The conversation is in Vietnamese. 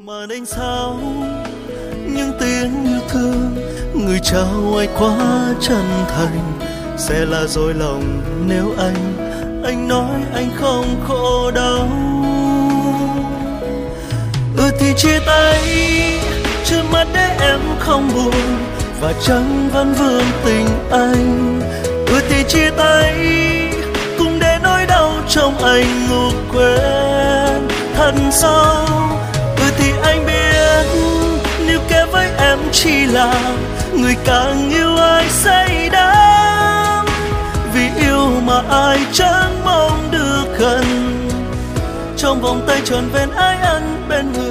Mà anh sao những tiếng yêu thương người trao ai quá chân thành, sẽ là dối lòng nếu anh nói anh không khổ đau. Thì chia tay trước mắt để em không buồn và chẳng vẫn vương tình anh. Thì chia tay cùng để nỗi đau trong anh ngủ quên thật sâu. Thì anh biết nếu kể với em chỉ là người càng yêu ai say đắm, vì yêu mà ai chẳng mong được gần trong vòng tay trọn vẹn ái ân bên người.